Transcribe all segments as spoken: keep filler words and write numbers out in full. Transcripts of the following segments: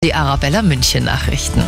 Die Arabella München Nachrichten.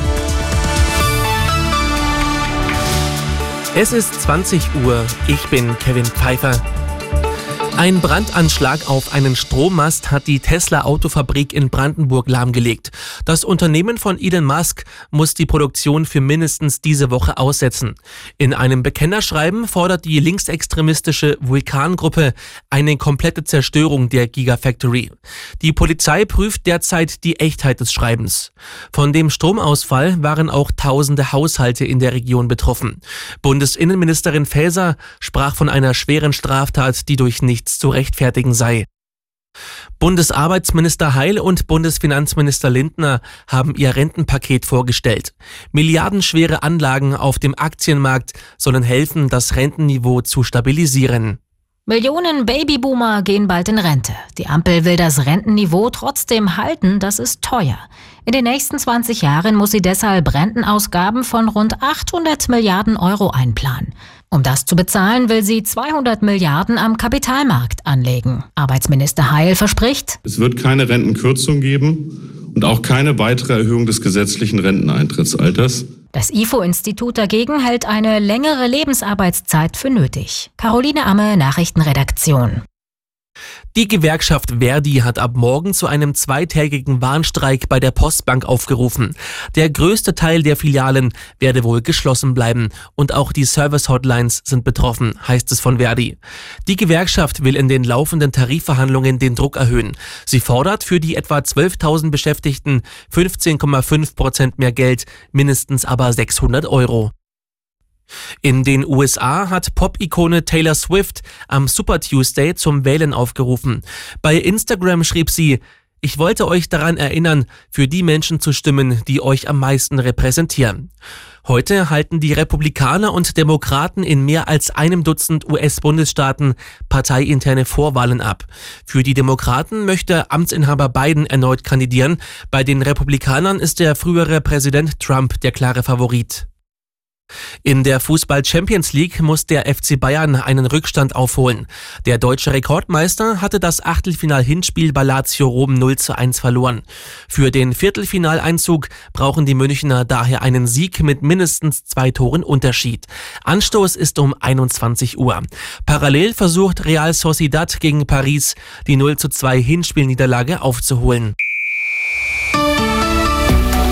Es ist zwanzig Uhr, ich bin Kevin Pfeiffer. Ein Brandanschlag auf einen Strommast hat die Tesla-Autofabrik in Brandenburg lahmgelegt. Das Unternehmen von Elon Musk muss die Produktion für mindestens diese Woche aussetzen. In einem Bekennerschreiben fordert die linksextremistische Vulkan-Gruppe eine komplette Zerstörung der Gigafactory. Die Polizei prüft derzeit die Echtheit des Schreibens. Von dem Stromausfall waren auch tausende Haushalte in der Region betroffen. Bundesinnenministerin Faeser sprach von einer schweren Straftat, die durch nichts zu rechtfertigen sei. Bundesarbeitsminister Heil und Bundesfinanzminister Lindner haben ihr Rentenpaket vorgestellt. Milliardenschwere Anlagen auf dem Aktienmarkt sollen helfen, das Rentenniveau zu stabilisieren. Millionen Babyboomer gehen bald in Rente. Die Ampel will das Rentenniveau trotzdem halten, das ist teuer. In den nächsten zwanzig Jahren muss sie deshalb Rentenausgaben von rund achthundert Milliarden Euro einplanen. Um das zu bezahlen, will sie zweihundert Milliarden am Kapitalmarkt anlegen. Arbeitsminister Heil verspricht: Es wird keine Rentenkürzung geben und auch keine weitere Erhöhung des gesetzlichen Renteneintrittsalters. Das I F O-Institut dagegen hält eine längere Lebensarbeitszeit für nötig. Caroline Amme, Nachrichtenredaktion. Die Gewerkschaft Verdi hat ab morgen zu einem zweitägigen Warnstreik bei der Postbank aufgerufen. Der größte Teil der Filialen werde wohl geschlossen bleiben und auch die Service-Hotlines sind betroffen, heißt es von Verdi. Die Gewerkschaft will in den laufenden Tarifverhandlungen den Druck erhöhen. Sie fordert für die etwa zwölftausend Beschäftigten fünfzehn Komma fünf Prozent mehr Geld, mindestens aber sechshundert Euro. In den U S A hat Pop-Ikone Taylor Swift am Super Tuesday zum Wählen aufgerufen. Bei Instagram schrieb sie: Ich wollte euch daran erinnern, für die Menschen zu stimmen, die euch am meisten repräsentieren. Heute halten die Republikaner und Demokraten in mehr als einem Dutzend U S-Bundesstaaten parteiinterne Vorwahlen ab. Für die Demokraten möchte Amtsinhaber Biden erneut kandidieren. Bei den Republikanern ist der frühere Präsident Trump der klare Favorit. In der Fußball-Champions League muss der F C Bayern einen Rückstand aufholen. Der deutsche Rekordmeister hatte das Achtelfinal-Hinspiel bei Lazio Rom null zu eins verloren. Für den Viertelfinaleinzug brauchen die Münchner daher einen Sieg mit mindestens zwei Toren Unterschied. Anstoß ist um einundzwanzig Uhr. Parallel versucht Real Sociedad gegen Paris die null zu zwei Hinspielniederlage aufzuholen.